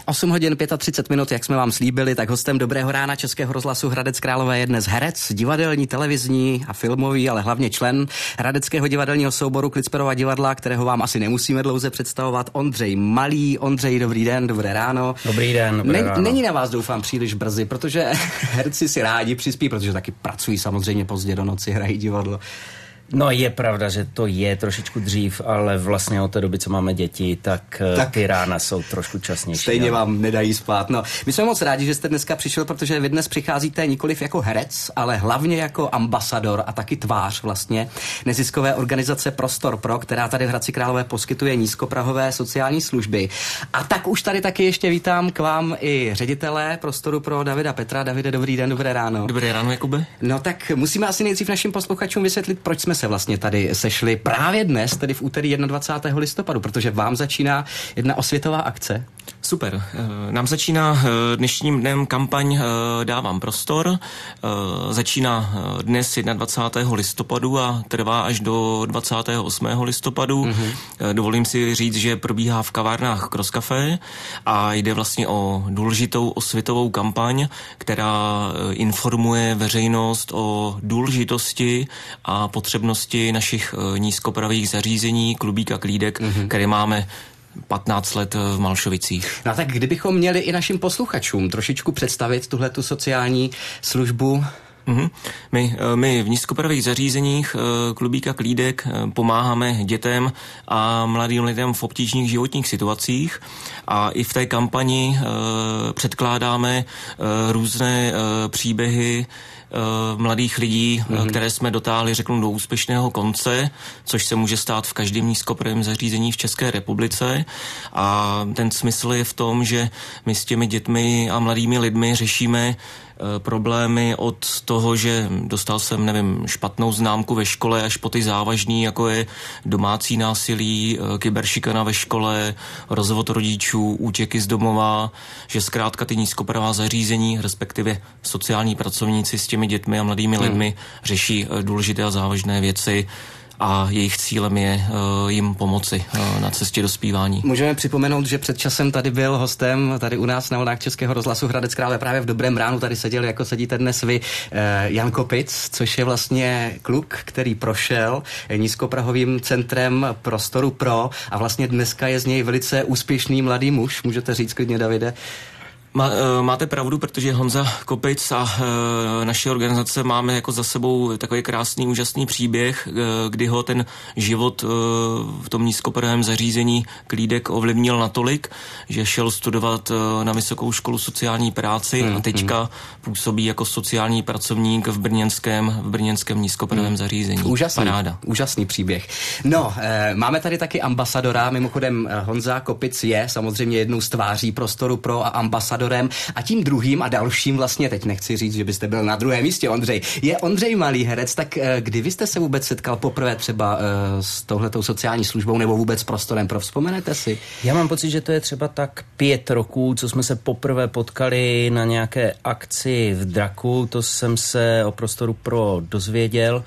8 hodin 35 minut, jak jsme vám slíbili, tak hostem Dobrého rána Českého rozhlasu Hradec Králové je dnes herec, divadelní, televizní a filmový, ale hlavně člen Hradeckého divadelního souboru Klicperova divadla, kterého vám asi nemusíme dlouze představovat, Ondřej Malý. Ondřej, dobrý den, dobré ráno. Dobrý den, dobré ráno. Není na vás, doufám, příliš brzy, protože herci si rádi přispí, protože taky pracují samozřejmě pozdě do noci, hrají divadlo. No je pravda, že to je trošičku dřív, ale vlastně od té doby, co máme děti, tak ty rána jsou trošku časnější. Stejně vám nedají spát. No, my jsme moc rádi, že jste dneska přišel, protože vy dnes přicházíte nikoliv jako herec, ale hlavně jako ambasador a taky tvář vlastně neziskové organizace Prostor Pro, která tady v Hradci Králové poskytuje nízkoprahové sociální služby. A tak už tady taky ještě vítám k vám i ředitele Prostoru Pro Davida Petra. Davide, dobrý den, dobré ráno. Dobré ráno, Jakube. No tak musíme asi nejdřív našim posluchačům vysvětlit, proč jsme se vlastně tady sešli právě dnes, tedy v úterý 21. listopadu, protože vám začíná jedna osvětová akce. Super. Nám začíná dnešním dnem kampaň Dávám prostor. Začíná dnes 21. listopadu a trvá až do 28. listopadu. Dovolím si říct, že probíhá v kavárnách Cross Café a jde vlastně o důležitou osvětovou kampaň, která informuje veřejnost o důležitosti a potřebnosti našich nízkopravých zařízení, Klubík a Klídek, které máme 15 let v Malšovicích. No tak kdybychom měli i našim posluchačům trošičku představit tuhletu sociální službu. My v nízkopravých zařízeních Klubík a Klídek pomáháme dětem a mladým lidem v obtížných životních situacích a i v té kampani předkládáme různé příběhy mladých lidí, které jsme dotáhli, řeknu, do úspěšného konce, což se může stát v každém nízkopravém zařízení v České republice. A ten smysl je v tom, že my s těmi dětmi a mladými lidmi řešíme problémy od toho, že dostal jsem, špatnou známku ve škole, až po ty závažný, jako je domácí násilí, kyberšikana ve škole, rozvod rodičů, útěky z domova, že zkrátka ty nízkopravá zařízení, respektive sociální pracovníci s těmi dětmi a mladými lidmi řeší důležité a závažné věci a jejich cílem je jim pomoci na cestě do zpívání. Můžeme připomenout, že před časem tady byl hostem tady u nás na vlnách Českého rozhlasu Hradec Králové právě v Dobrém ránu, tady seděl, jako sedíte dnes vy, Jan Kopic, což je vlastně kluk, který prošel nízkoprahovým centrem Prostoru Pro a vlastně dneska je z něj velice úspěšný mladý muž, můžete říct klidně, Davide. Máte pravdu, protože Honza Kopic a naše organizace máme jako za sebou takový krásný, úžasný příběh, kdy ho ten život v tom nízkoprahovém zařízení Klídek ovlivnil natolik, že šel studovat na Vysokou školu sociální práci a teďka působí jako sociální pracovník v brněnském nízkoprahovém zařízení. Úžasný příběh. No, máme tady taky ambasadora, mimochodem Honza Kopic je samozřejmě jednou z tváří Prostoru Pro a ambasadorem. A tím druhým a dalším vlastně, teď nechci říct, že byste byl na druhém místě, Ondřej, je Ondřej Malý, herec. Tak kdy vy jste se vůbec setkal poprvé třeba s touhletou sociální službou nebo vůbec Prostorem Pro? Vzpomenete si? Já mám pocit, že to je třeba tak 5 roků, co jsme se poprvé potkali na nějaké akci v Draku. To jsem se o Prostoru Pro dozvěděl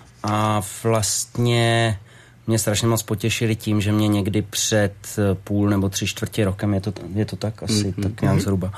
a vlastně mě strašně moc potěšili tím, že mě někdy před 0,5 nebo 3/4 rokem, je to tak asi, tak nějak zhruba,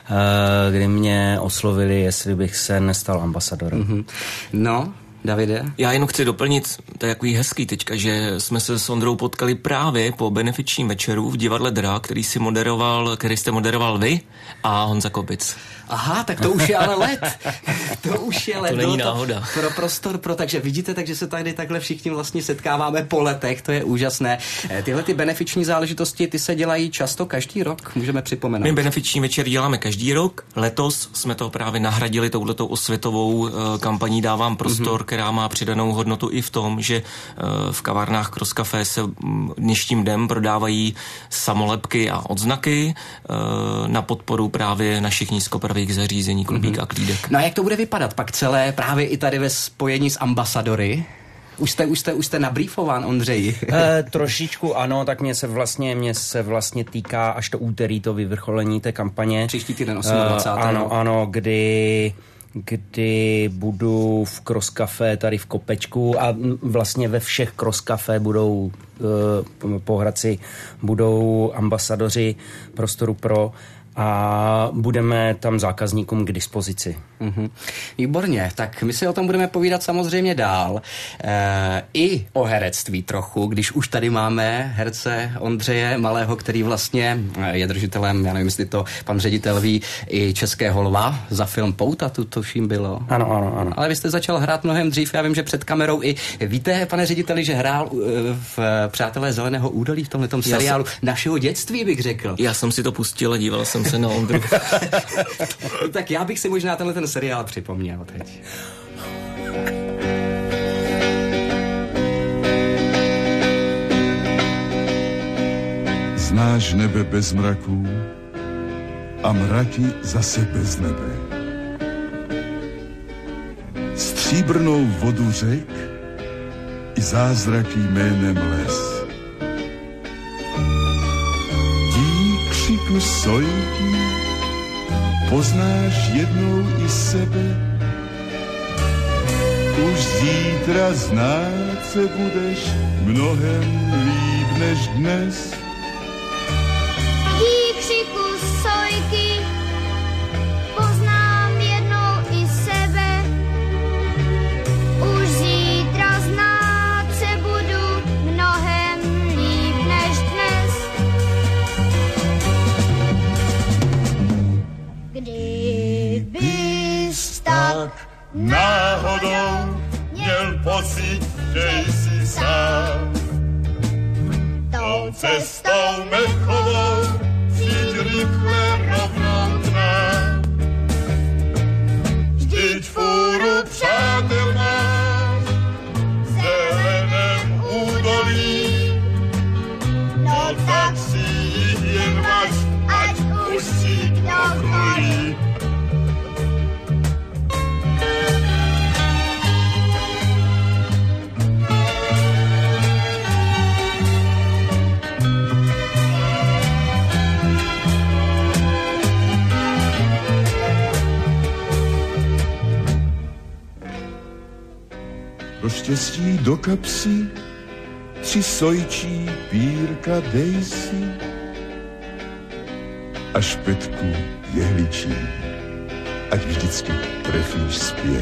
kdy mě oslovili, jestli bych se nestal ambasadorem. No, Davide? Já jenom chci doplnit, to je takový hezký teďka, že jsme se s Ondrou potkali právě po benefičním večeru v divadle Drak, který jste moderoval vy a Honza Kopic. Aha, tak to už je ale let. To už je let. To není náhoda. Pro Prostor Pro, takže vidíte, takže se tady takhle všichni vlastně setkáváme po letech, to je úžasné. Tyhle ty benefiční záležitosti, ty se dělají často každý rok, můžeme připomenout. My benefiční večer děláme každý rok. Letos jsme to právě nahradili touhletou osvětovou kampaní Dávám prostor, která má přidanou hodnotu i v tom, že v kavárnách Cross Café se dnešním dnem prodávají samolepky a odznaky na podporu právě našich nízkopravých zařízení Klubík a Klídek. No a jak to bude vypadat pak celé právě i tady ve spojení s ambasadory? Už jste nabrýfován, Ondřej? Trošičku ano, tak mě se vlastně týká až to úterý to vyvrcholení té kampaně. Příští týden 28. Ano, kdy budu v Cross Café tady v Kopečku a vlastně ve všech Cross Café budou po Hradci budou ambasadoři Prostoru Pro a budeme tam zákazníkům k dispozici. Výborně, tak my si o tom budeme povídat samozřejmě dál. I o herectví trochu, když už tady máme herce Ondřeje Malého, který vlastně je držitelem, já nevím, jestli to pan ředitel ví, i Českého lva za film Pouta, to vším bylo. Ano. Ale vy jste začal hrát mnohem dřív, já vím, že před kamerou i víte, pane řediteli, že hrál v Přátelé zeleného údolí v tomhletom seriálu našeho dětství, bych řekl. Já jsem si to pustil a díval jsem se na Ondru. Tak já bych si možná ten seriál připomněl teď. Znáš nebe bez mraků a mraky zase bez nebe. Stříbrnou vodu řek i zázraky jménem les. Dík křiku sojky poznáš jednou i sebe. Už zítra znát se budeš mnohem líp než dnes. Dík křiku sojky poznám jednou i sebe. Už zítra znát se budu mnohem líp než dnes. Kdybys tak náhodou měl pocit, že jsi sám, tou cestou mechovou přijď rychle rovnou k nám. Vždyť fůru přátel máš v zeleném údolí, no tak si jich jen važ, ať už si kdokoliv. Do štěstí do kapsy 3 sojčí pírka dej si a špetku jehličí, ať vždycky trefíš zpět.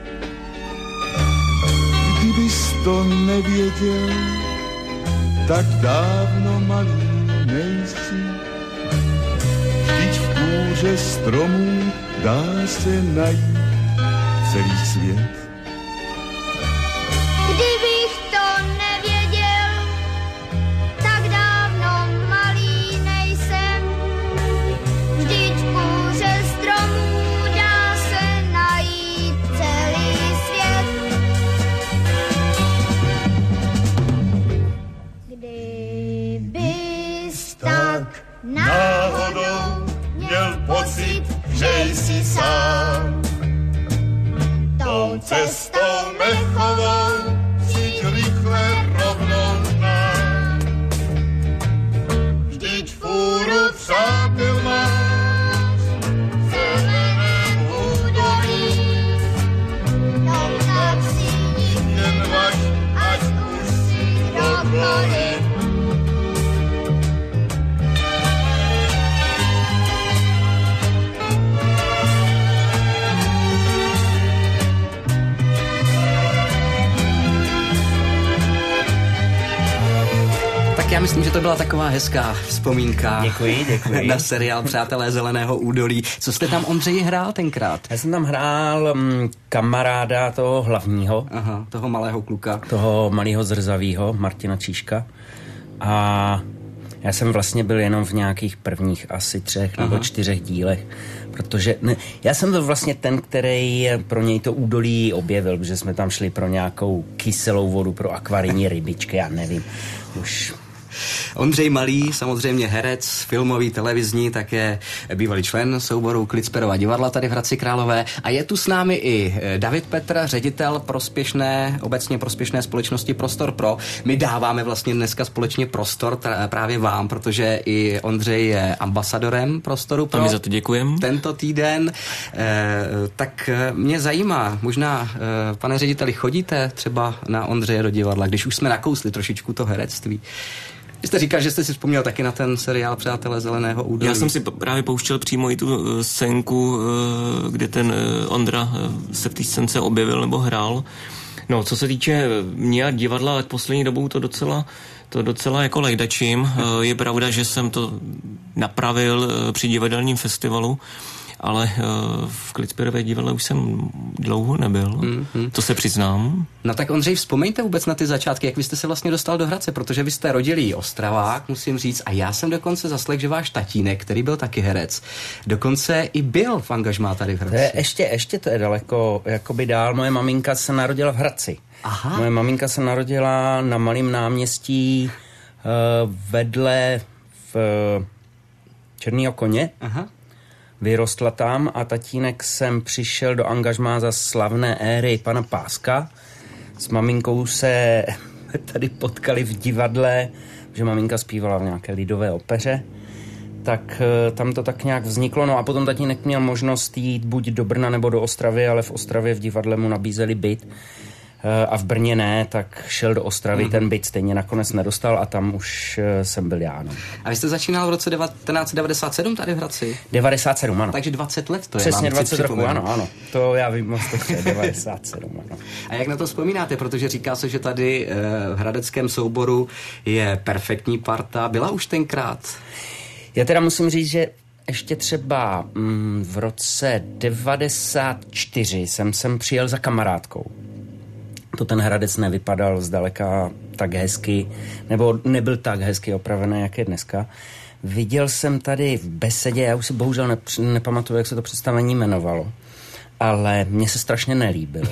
Kdybys to nevěděl, tak dávno malý nejsi. Vždyť v kůře stromů dá se najít celý svět. Kdybych to nevěděl, tak dávno malý nejsem. Vždyť v kůře stromů dá se najít celý svět. Kdybys tak náhodou měl pocit, že jsi sám, tou cestou mechovou přijď rychle rovnou k nám. Vždyť fůru přátel máš v zeleném údolí, no tak si jich jen važ, ať už si kdokoliv. Tak já myslím, že to byla taková hezká vzpomínka. Děkuji. Na seriál Přátelé zeleného údolí. Co jste tam, Ondřeji, hrál tenkrát? Já jsem tam hrál kamaráda toho hlavního. Aha, toho malého kluka. Toho malého zrzavýho, Martina Číška. A já jsem vlastně byl jenom v nějakých prvních asi 3 nebo 4 dílech. Protože já jsem byl vlastně ten, který pro něj to údolí objevil, protože jsme tam šli pro nějakou kyselou vodu, pro akvarijní rybičky, já nevím. Už Ondřej Malý, samozřejmě herec, filmový, televizní, také bývalý člen souboru Klicperova divadla tady v Hradci Králové. A je tu s námi i David Petr, ředitel obecně prospěšné společnosti Prostor Pro. My dáváme vlastně dneska společně prostor právě vám, protože i Ondřej je ambasadorem Prostoru Pro. A my za to děkujeme. Tento týden. Tak mě zajímá, možná, pane řediteli, chodíte třeba na Ondřeje do divadla, když už jsme nakousli trošičku to herectví. Vy jste říkal, že jste si vzpomněl taky na ten seriál Přátelé zeleného údolí. Já jsem si právě pouštěl přímo i tu scénku, kde ten Ondra se v té scénce objevil nebo hrál. No, co se týče mě a divadla, ale poslední dobou to docela jako lejdačím. Je pravda, že jsem to napravil při divadelním festivalu, ale v Klicperové divadle už jsem dlouho nebyl, to se přiznám. No tak Ondřej, vzpomeňte vůbec na ty začátky, jak vy jste se vlastně dostal do Hradce, protože vy jste rodilý Ostravák, musím říct, a já jsem dokonce zaslech, že váš tatínek, který byl taky herec, dokonce i byl v angažmá tady v Hradci. Ještě to je daleko jakoby dál. Moje maminka se narodila v Hradci. Aha. Moje maminka se narodila na Malém náměstí vedle v Černýho koně. Aha. Vyrostla tam a tatínek sem přišel do angažmá za slavné éry pana Páska. S maminkou se tady potkali v divadle, že maminka zpívala v nějaké lidové opeře. Tak tam to tak nějak vzniklo. No a potom tatínek měl možnost jít buď do Brna nebo do Ostravy, ale v Ostravě v divadle mu nabízeli byt. A v Brně ne, tak šel do Ostravy, ten byt stejně nakonec nedostal a tam už jsem byl já. No. A vy jste začínal v roce 1997 tady v Hradci? 97, ano. Takže 20 let to je. Přesně 20 roků, ano. To já vím moc dobře, 97, ano. A jak na to vzpomínáte? Protože říká se, že tady v hradeckém souboru je perfektní parta. Byla už tenkrát? Já teda musím říct, že ještě třeba v roce 94 jsem sem přijel za kamarádkou. To ten Hradec nevypadal zdaleka tak hezky, nebo nebyl tak hezky opravený, jak je dneska. Viděl jsem tady v besedě, já už si bohužel nepamatuju, jak se to představení jmenovalo, ale mně se strašně nelíbilo.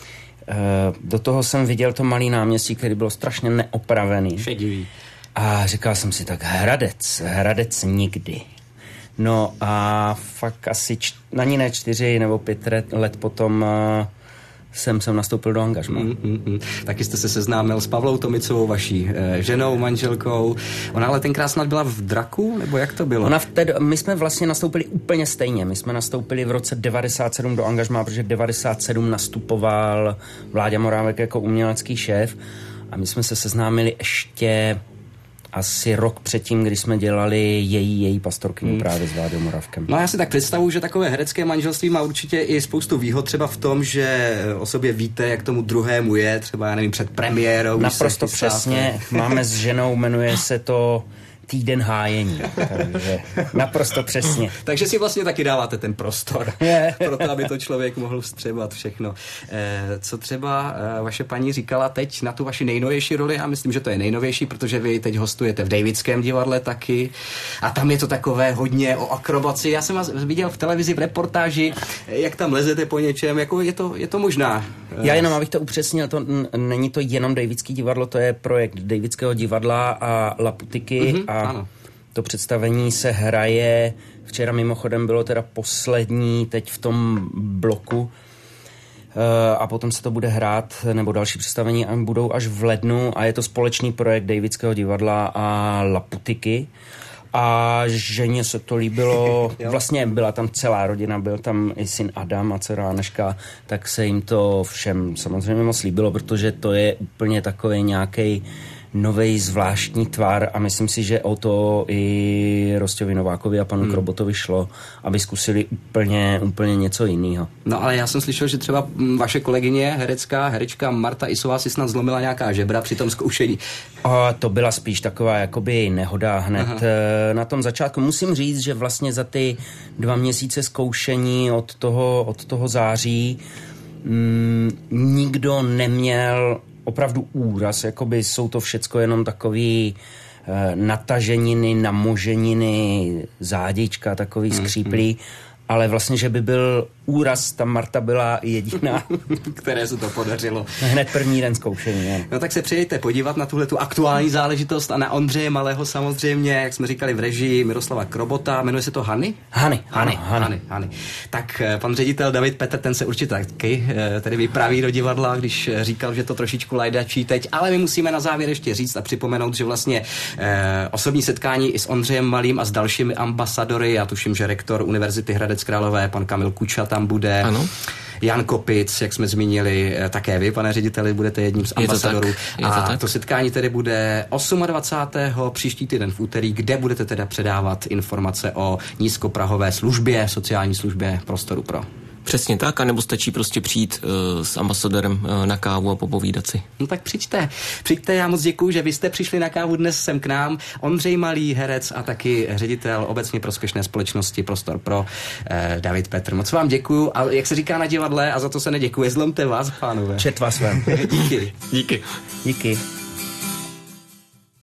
Do toho jsem viděl to Malé náměstí, který bylo strašně neopravený. Šedivý. A říkal jsem si, tak Hradec nikdy. No a fakt asi ani ne 4 nebo 5 let potom jsem nastoupil do angažmá. Taky jste se seznámil s Pavlou Tomicovou, vaší ženou, manželkou. Ona ale tenkrát snad byla v Draku, nebo jak to bylo? My jsme vlastně nastoupili úplně stejně. My jsme nastoupili v roce 97 do angažmá, protože 97 nastupoval Vláďa Morávek jako umělecký šéf a my jsme se seznámili ještě asi rok předtím, když jsme dělali její pastorkyni právě s Vláďou Moravkem. No já si tak představuji, že takové herecké manželství má určitě i spoustu výhod, třeba v tom, že o sobě víte, jak tomu druhému je, třeba, já nevím, před premiérou. Naprosto přesně. Máme s ženou, jmenuje se to Týden hájení. Takže naprosto přesně. Takže si vlastně taky dáváte ten prostor, proto aby to člověk mohl vstřebat všechno. Co třeba vaše paní říkala teď na tu vaši nejnovější roli? Já myslím, že to je nejnovější, protože vy teď hostujete v Davidském divadle taky a tam je to takové hodně o akrobaci. Já jsem vás viděl v televizi v reportáži, jak tam lezete po něčem, jako je to možná. Já jenom, abych to upřesnil, není to jenom Davidský divadlo, to je projekt Davidského divadla a Laputiky a ano. To představení se hraje, včera mimochodem bylo teda poslední teď v tom bloku a potom se to bude hrát, nebo další představení budou až v lednu a je to společný projekt Davidského divadla a Laputiky. A ženě se to líbilo, vlastně byla tam celá rodina, byl tam i syn Adam a dcera Aneška, tak se jim to všem samozřejmě moc líbilo, protože to je úplně takový nějaký novej zvláštní tvar a myslím si, že o to i Rosťovi Novákovi a panu Krobotovi šlo, aby zkusili úplně něco jiného. No ale já jsem slyšel, že třeba vaše kolegyně, herečka Marta Isová si snad zlomila nějaká žebra při tom zkoušení. A to byla spíš taková jakoby nehoda hned na tom začátku. Musím říct, že vlastně za ty 2 měsíce zkoušení od toho září nikdo neměl opravdu úraz, jakoby jsou to všecko jenom takový nataženiny, namoženiny, zádička, takový skříplý, ale vlastně, že by byl úraz, ta Marta byla jediná. Které se to podařilo. Hned první den zkoušení. Ne? No tak se přijďte podívat na tuhletu aktuální záležitost a na Ondřeje Malého samozřejmě, jak jsme říkali v režii Miroslava Krobota, jmenuje se to Hany? Hany. Tak pan ředitel David Petr, ten se určitě taky tedy vypraví do divadla, když říkal, že to trošičku lajdačí teď, ale my musíme na závěr ještě říct a připomenout, že vlastně osobní setkání i s Ondřejem Malým a s dalšími ambasadory, já tuším, že rektor Univerzity Hradec Králové, pan Kamil Kuča tam bude. Ano. Jan Kopic, jak jsme zmínili, také vy, pane řediteli, budete jedním z ambasadorů. To setkání tedy bude 28. příští týden v úterý, kde budete teda předávat informace o nízkoprahové službě, sociální službě Prostoru Pro. Přesně tak, anebo stačí prostě přijít s ambasadorem na kávu a popovídat si. No tak přijďte, já moc děkuju, že vy jste přišli na kávu dnes sem k nám. Ondřej Malý, herec a taky ředitel obecně prospěšné společnosti Prostor Pro, David Petr. Moc vám děkuju a jak se říká na divadle, a za to se neděkuje, zlomte vás, pánové. Čet vás vám. Díky. Díky. Díky.